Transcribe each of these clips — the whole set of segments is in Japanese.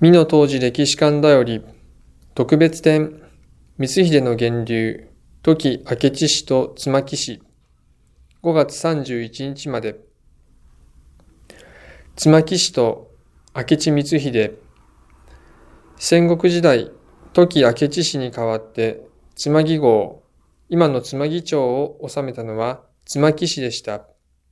美濃当時歴史館だより特別展光秀の源流土岐明智氏と妻木氏5月31日まで。妻木氏と明智光秀。戦国時代土岐明智氏に代わって妻木郷、今の妻木町を治めたのは妻木氏でした。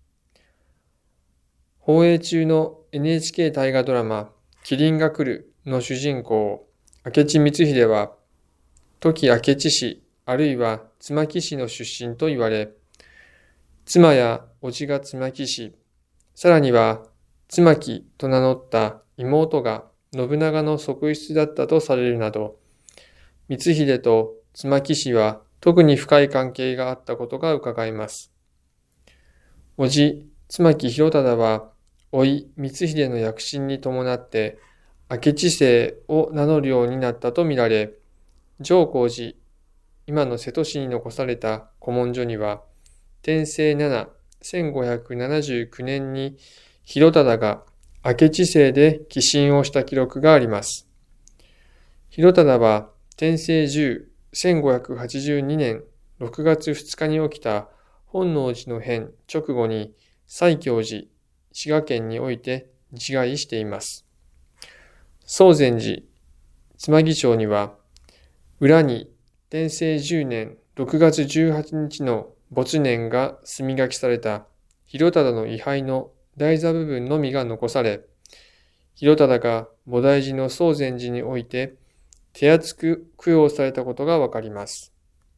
放映中の NHK 大河ドラマ麒麟が来るの主人公明智光秀は土岐明智氏あるいは妻木氏の出身と言われ、妻や叔父が妻木氏、さらには妻木と名乗った妹が信長の側室だったとされるなど、光秀と妻木氏は特に深い関係があったことが伺えます。叔父、妻木広忠は、甥光秀の躍進に伴って明智姓を名乗るようになったとみられ、上皇寺、今の瀬戸市に残された古文書には、天正7、1579年に広忠が明智姓で寄進をした記録があります。広忠は天正10、1582年6月2日に起きた本能寺の変直後に西教寺、滋賀県において自害しています。宗禅寺、妻木町には、裏に天正10年6月18日の没年が墨書きされた広忠の位牌の台座部分のみが残され、広忠が菩提寺の宗禅寺において手厚く供養されたことがわかります。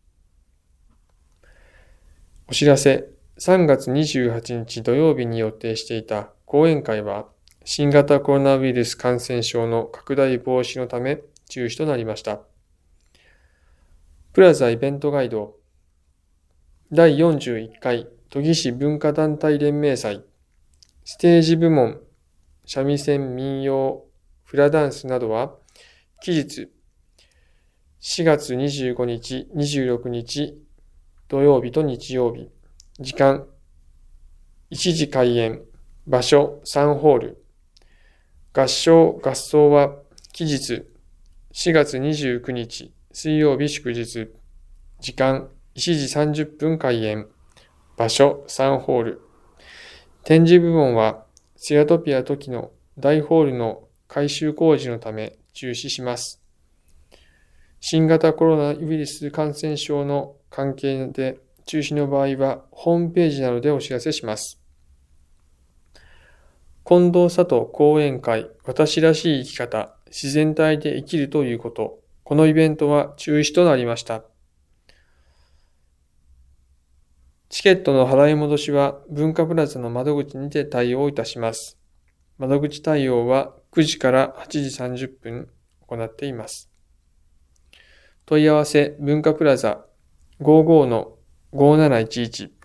お知らせ、3月28日土曜日に予定していた講演会は、新型コロナウイルス感染症の拡大防止のため中止となりました。プラザイベントガイド第41回都議市文化団体連盟祭ステージ部門三味線民謡フラダンスなどは期日4月25日26日土曜日と日曜日、時間1時開演、場所3ホール、合唱合奏は期日4月29日水曜日祝日、時間1時30分開演、場所3ホール、展示部門はセラトピアトキの大ホールの改修工事のため中止します。新型コロナウイルス感染症の関係で中止の場合はホームページなどでお知らせします。近藤里講演会私らしい生き方自然体で生きるということ、このイベントは中止となりました。チケットの払い戻しは文化プラザの窓口にて対応いたします。窓口対応は9時から8時30分行っています。問い合わせ文化プラザ55-5711